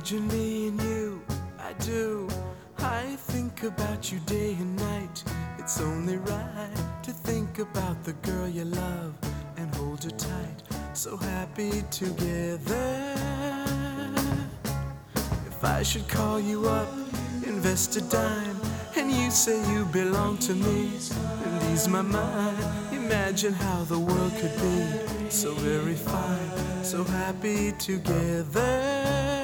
Imagine me and you, I do. I think about you day and night. It's only right to think about the girl you love and hold her tight. So happy together. If I should call you up, invest a dime, and you say you belong to me and ease my mind, imagine how the world could be so very fine, so happy together.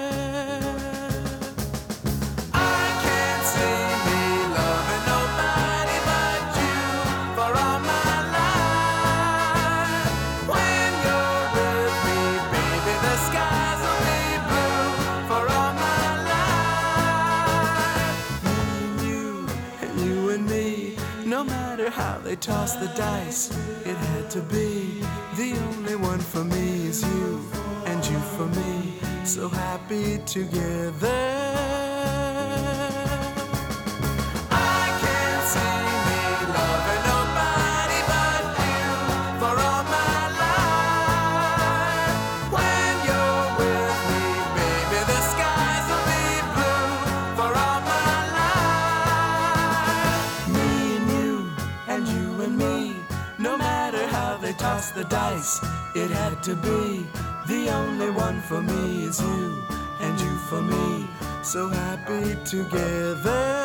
No matter how they toss the dice, it had to be. The only one for me is you, and you for me, so happy together. I can't see me loving nobody but you for all my life. When you're with me, baby, the skies will be blue for all my life. And you and me, no matter how they toss the dice, it had to be. The only one for me is you, and you for me, so happy together.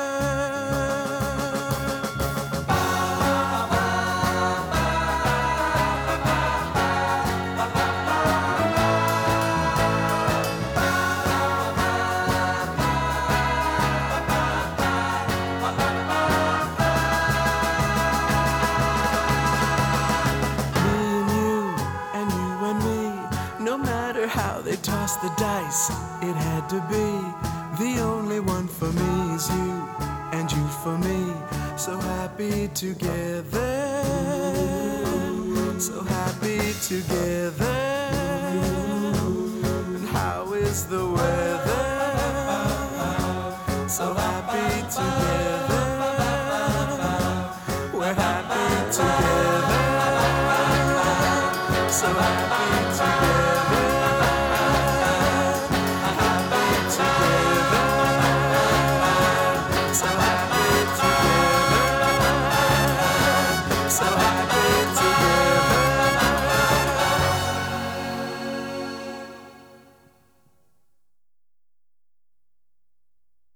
No matter how they toss the dice, it had to be. The only one for me is you, and you for me, so happy together. So happy together. And how is the weather? So happy together.